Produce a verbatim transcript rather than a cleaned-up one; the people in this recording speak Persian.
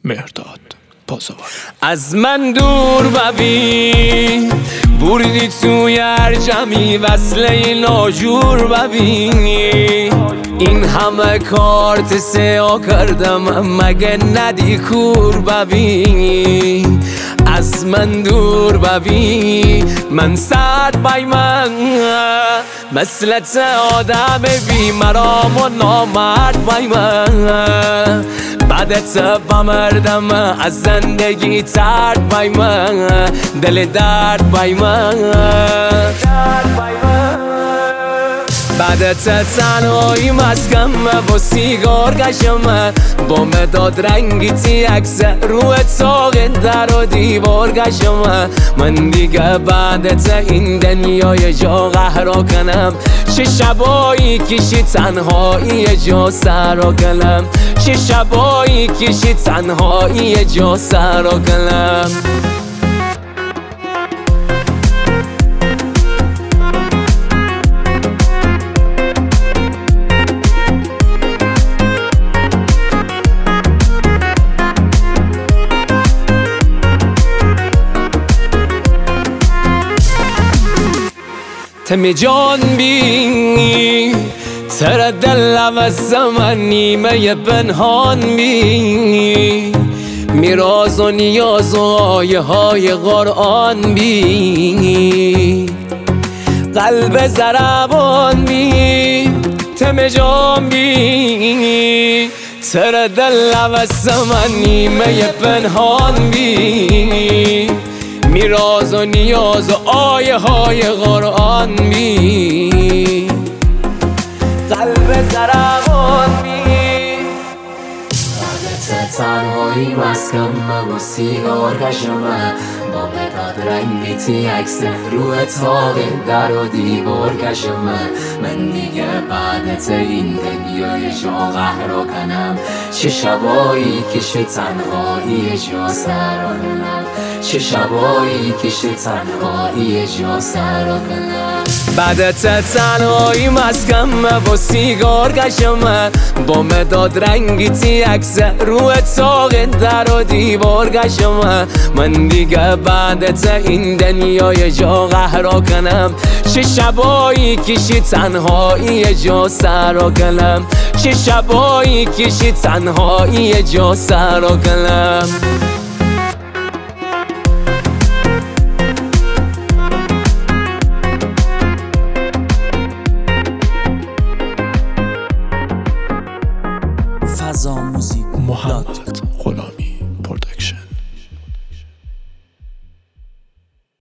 مهرداد پاسوان. از من دور ببین بردی توی هر جمعی وصله ناجور ببینی این همه کارت سیا کردم مگه ندی کور ببینی از من دور ببین من صد بای من مثلت آدم بی مرام و نامرد بای من بعدت بمردم از زندگی ترد بای من دل درد بای من بعدت تنهایی مسکم با سیگار کشم با مداد رنگی تی عکس روی تاق در و دیوار کشم من دیگه بعدت این دنیای جا قهرا کنم چه شبایی کشی تنهایی جا سرا کنم چه شبایی کشی تنهایی جا سرا کنم تمی جان بینی تر دل عوض من نیمه پنهان بینی میراز و نیاز و آیه های قرآن بینی قلب ضربان بینی تمی جان بینی تر دل عوض من نیمه پنهان بینی میراز و نیاز و آیه های قرآن بی قلب ضربان بی بعدت تنهایی مسکم و سیگار کشم با مداد رنگی تی عکس روی تاق در و دیوار کشم من دیگه بعدت این دنیای جا قهرا کنم چه شبایی کشی تنهایی جا سرا کنم چه شبایی کشی تنهایی جا سرا کنم بعدت تنهایی مسکم با سیگار کشم با مداد رنگی تی عکس روی تاق در و دیوار کشم من دیگه بعدت این دنیای جا قهرا کنم چه شبایی کشی تنهایی جا سرا کنم چه شبایی کشی تنهایی جا سرا کنم